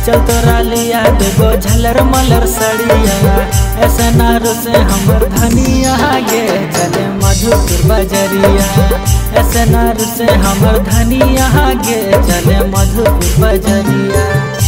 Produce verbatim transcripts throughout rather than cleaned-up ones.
चल तोरा लिया देबो झलर मलर सड़िया। ऐसे नारू से हमर धनिया गे चले मधुपुर बजरिया। ऐसे नारू से हमर धनिया गे चले मधुपुर बजरिया।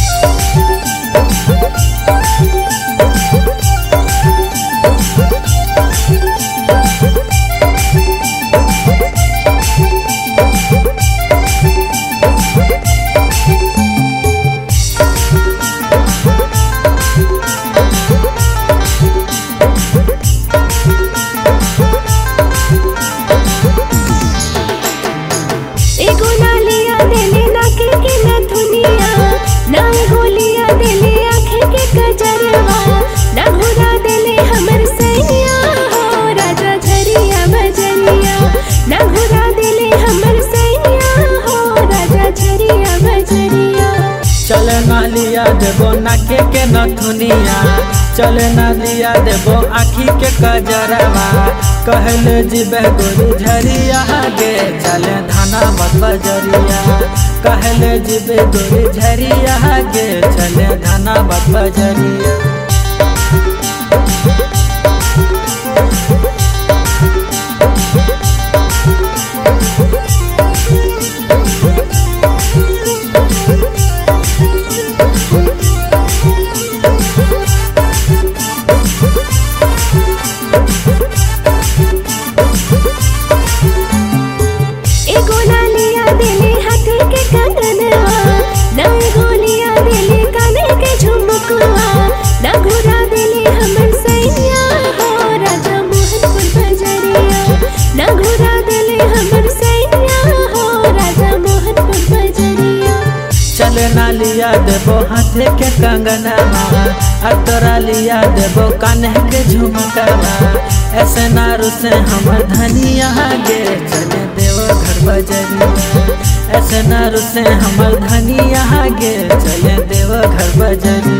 चले ना लिया देबो नाके के नथुनिया। चले ना लिया देबो आँखी के कजरवा। कहले जीबे गोरी झरिया गे चले धाना मत बजरिया। कहले जीबे गोरी झरिया गे चले धाना मत बजरिया। चले ना लिया देबो हाथे के कंगनवा। आ तोरा लिया देबो कान्हे के झुमकवा। ऐसे नारू से हमर धनिया गे चले देवघर बजरिया। ऐसे नारू से हमर धनिया गे चले देवघर बजरिया।